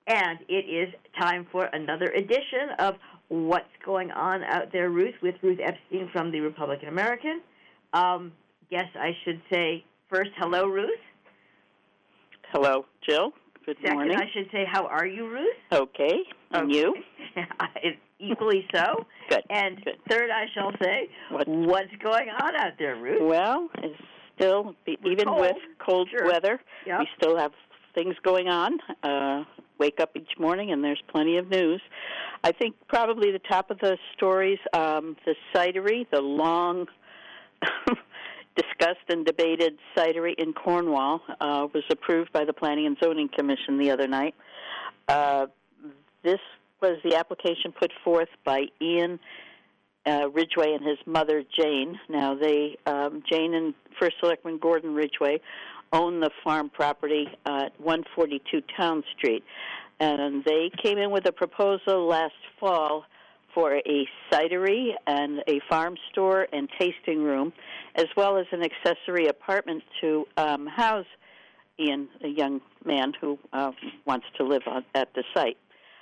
And it is time for another edition of What's Going On Out There, Ruth, with Ruth Epstein from the Republican American. Guess I should say first, hello, Ruth. Hello, Jill. Good morning. Second, I should say, how are you, Ruth? Okay. And you? Equally so. Good. And Good. third, I shall say, what's going on out there, Ruth? Well, it's still, even cold. with cold Sure. weather, Yep. we still have things going on. Wake up each morning and there's plenty of news. I think probably the top of the stories, the cidery, the long discussed and debated cidery in Cornwall, was approved by the Planning and Zoning Commission the other night. This was the application put forth by Ian Ridgway and his mother, Jane. Now, Jane and First Selectman Gordon Ridgway own the farm property at 142 Town Street. And they came in with a proposal last fall for a cidery and a farm store and tasting room, as well as an accessory apartment to house Ian, a young man who wants to live at the site.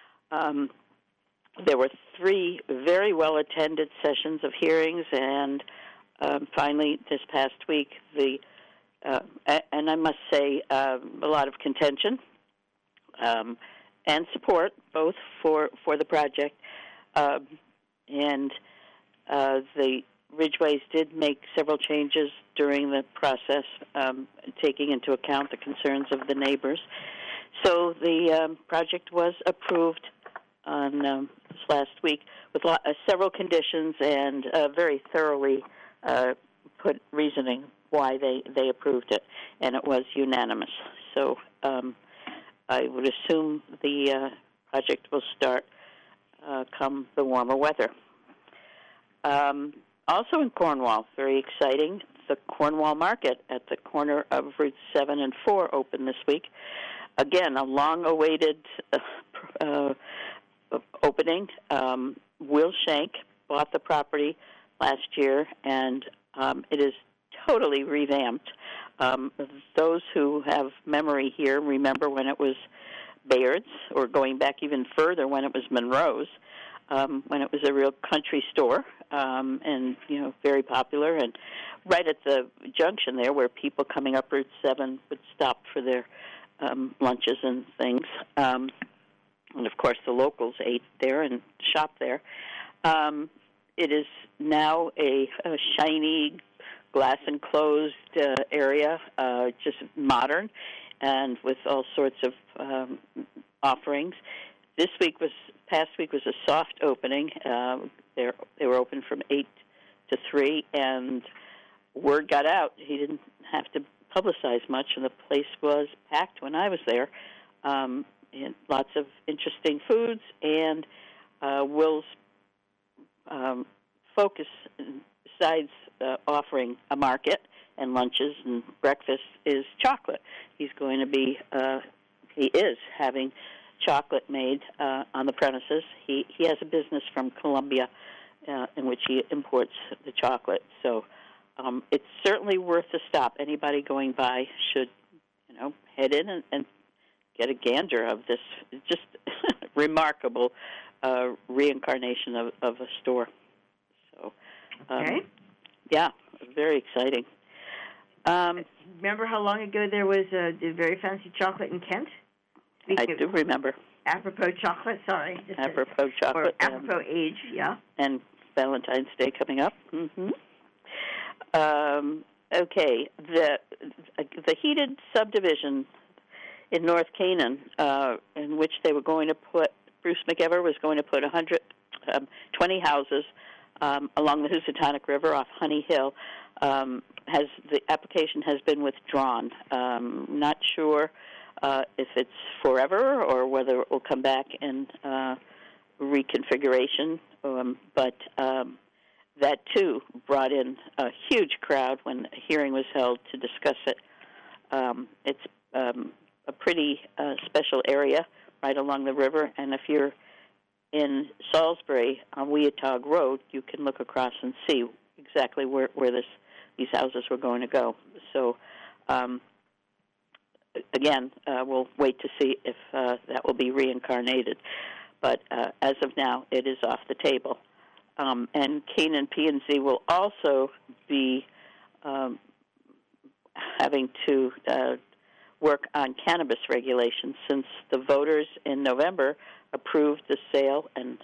There were 3 very well-attended sessions of hearings, and finally, this past week, and I must say, a lot of contention and support, both for the project. And the Ridgways did make several changes during the process, taking into account the concerns of the neighbors. So the project was approved on this last week with several conditions and very thoroughly put reasoning why they approved it, and it was unanimous. So I would assume the project will start come the warmer weather. Also in Cornwall, very exciting, the Cornwall Market at the corner of Route 7 and 4 opened this week. Again, a long-awaited opening. Will Shank bought the property last year, and it is totally revamped. Those who have memory here remember when it was Bayard's, or going back even further when it was Monroe's, when it was a real country store, and very popular. And right at the junction there, where people coming up Route 7 would stop for their lunches and things, and of course the locals ate there and shopped there. It is now a shiny, glass enclosed area, just modern, and with all sorts of offerings. Past week was a soft opening. They were open from 8 to 3, and word got out. He didn't have to publicize much, and the place was packed when I was there. And lots of interesting foods, and Will's focus, besides offering a market and lunches and breakfast, is chocolate. He's going to be, he is having chocolate made on the premises. He has a business from Colombia in which he imports the chocolate. So it's certainly worth a stop. Anybody going by should, head in and get a gander of this just remarkable reincarnation of a store. So, okay. Yeah, very exciting. Remember how long ago there was a very fancy chocolate in Kent? I do remember. Apropos chocolate, sorry. Apropos chocolate. Or apropos age, yeah. And Valentine's Day coming up. Mm-hmm. Okay, the heated subdivision in North Canaan, in which they were going to put, Bruce McEver was going to put 20 houses along the Housatonic River off Honey Hill. The application has been withdrawn. Not sure if it's forever or whether it will come back in reconfiguration, but that too brought in a huge crowd when a hearing was held to discuss it. It's a pretty special area right along the river, and if you're in Salisbury on Weatog Road, you can look across and see exactly where these houses were going to go. So again, we'll wait to see if that will be reincarnated. But as of now, it is off the table. And Canaan P&Z will also be having to work on cannabis regulations, since the voters in November approved the sale and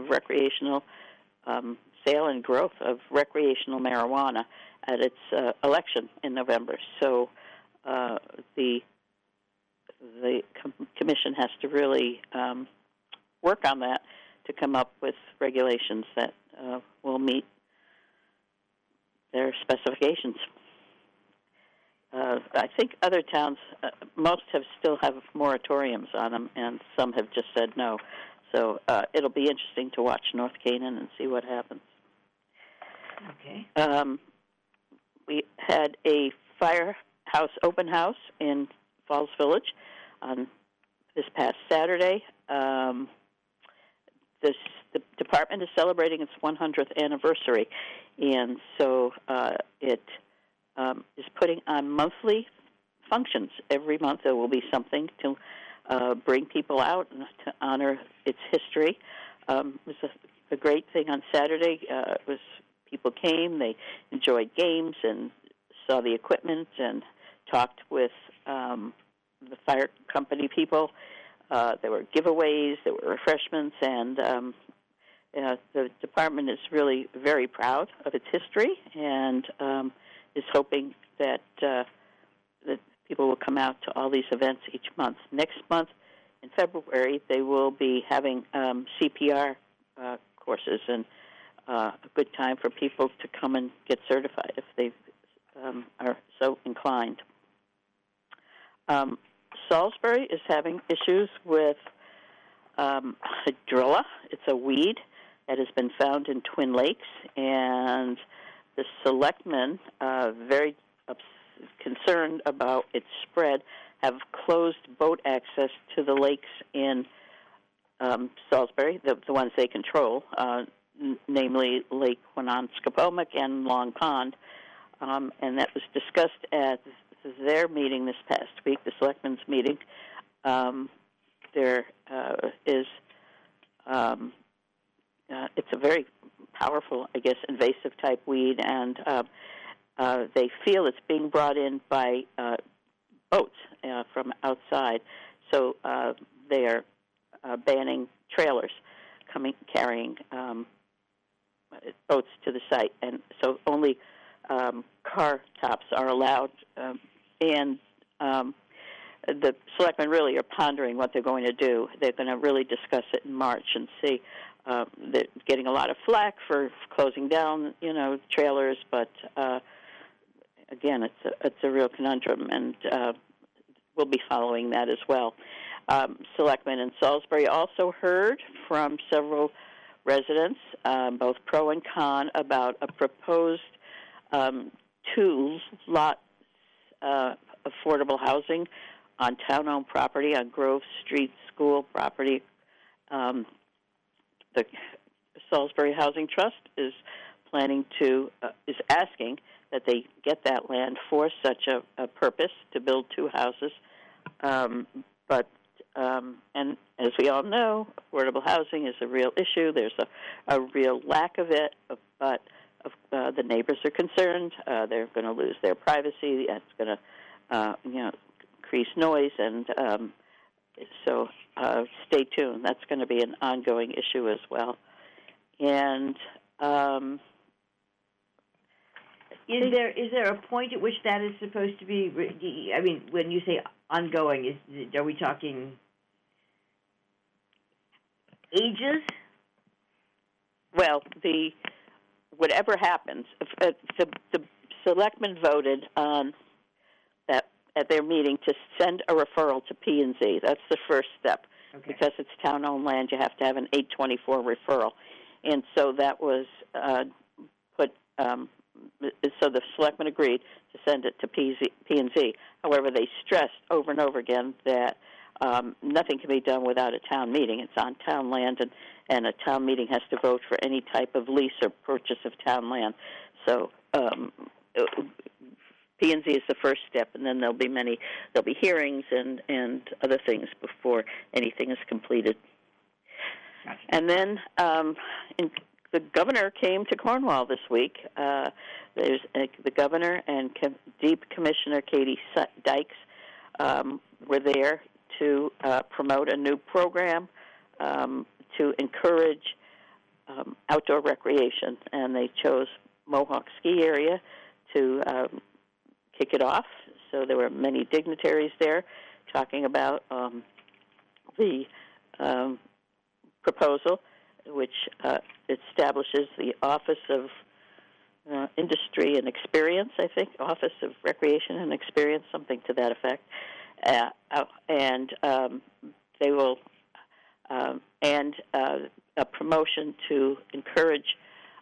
sale and growth of recreational marijuana at its election in November. So the commission has to really work on that to come up with regulations that will meet their specifications. I think other towns, most still have moratoriums on them, and some have just said no. So it'll be interesting to watch North Canaan and see what happens. Okay. We had a firehouse open house in Falls Village on this past Saturday. The department is celebrating its 100th anniversary, and so it is putting on monthly functions. Every month there will be something to bring people out and to honor its history. It was a great thing on Saturday. People came, they enjoyed games and saw the equipment and talked with the fire company people. There were giveaways, there were refreshments, and the department is really very proud of its history and is hoping that people will come out to all these events each month. Next month, in February, they will be having CPR courses, and a good time for people to come and get certified if they are so inclined. Salisbury is having issues with hydrilla. It's a weed that has been found in Twin Lakes, and the selectmen, very concerned about its spread, have closed boat access to the lakes in Salisbury, the ones they control, namely Lake Winonsquapomic and Long Pond, and that was discussed at their meeting this past week, the selectmen's meeting. There is it's a very powerful, I guess, invasive type weed, and they feel it's being brought in by boats from outside. So they are banning trailers carrying boats to the site, and so only car tops are allowed. And the selectmen really are pondering what they're going to do. They're going to really discuss it in March and see. They're getting a lot of flack for closing down, trailers, but again, it's a real conundrum, and we'll be following that as well. Selectmen in Salisbury also heard from several residents, both pro and con, about a proposed 2-lot affordable housing on town-owned property on Grove Street School property. The Salisbury Housing Trust is asking that they get that land for such a purpose to build 2 houses. And as we all know, affordable housing is a real issue. There's a real lack of it, but the neighbors are concerned. They're going to lose their privacy. It's going to, increase noise, and so stay tuned. That's going to be an ongoing issue as well. And is there a point at which that is supposed to be? I mean, when you say ongoing, are we talking ages? Well, whatever happens, the selectmen voted on that at their meeting to send a referral to P&Z. That's the first step. Okay. Because it's town-owned land, you have to have an 824 referral. And so that was put, so the selectmen agreed to send it to P&Z. However, they stressed over and over again that nothing can be done without a town meeting. It's on town land, and a town meeting has to vote for any type of lease or purchase of town land. So P&Z is the first step, and then there'll be hearings and other things before anything is completed. Gotcha. And then the governor came to Cornwall this week. There's the governor and Deep Commissioner Katie Dykes were there to promote a new program to encourage outdoor recreation, and they chose Mohawk Ski Area to kick it off. So there were many dignitaries there talking about the proposal, which establishes the Office of Industry and Experience, I think, Office of Recreation and Experience, something to that effect. And they will, and a promotion to encourage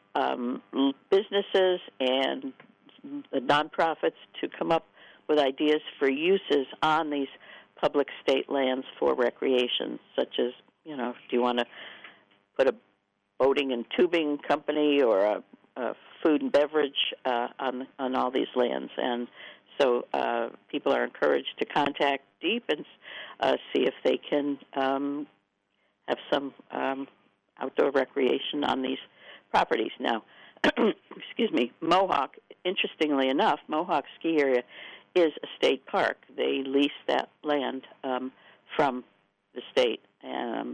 businesses and the nonprofits to come up with ideas for uses on these public state lands for recreation, such as, do you want to put a boating and tubing company or a food and beverage on all these lands? And so people are encouraged to contact Deep and see if they can have some outdoor recreation on these properties. Now, excuse me, Mohawk, interestingly enough, Mohawk Ski Area is a state park. They lease that land from the state and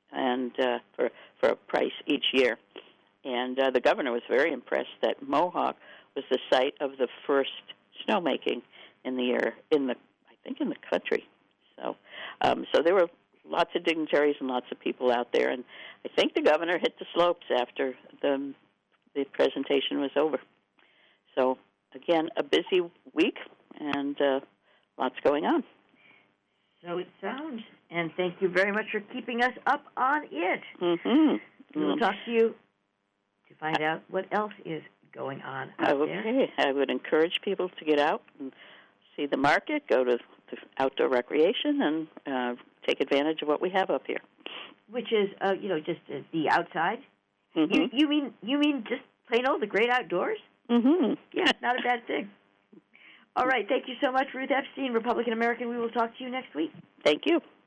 for a price each year. And the governor was very impressed that Mohawk was the site of the first snowmaking in the country. So there were lots of dignitaries and lots of people out there, and I think the governor hit the slopes after the presentation was over. So again, a busy week and lots going on. So it sounds, and thank you very much for keeping us up on it. Mm-hmm. We'll talk to you to find out what else is going on out there. I would encourage people to get out and see the market, go to outdoor recreation, and take advantage of what we have up here. Which is, just the outside. Mm-hmm. You mean just plain old the great outdoors? Mm-hmm. Yeah, not a bad thing. All right, thank you so much, Ruth Epstein, Republican American. We will talk to you next week. Thank you.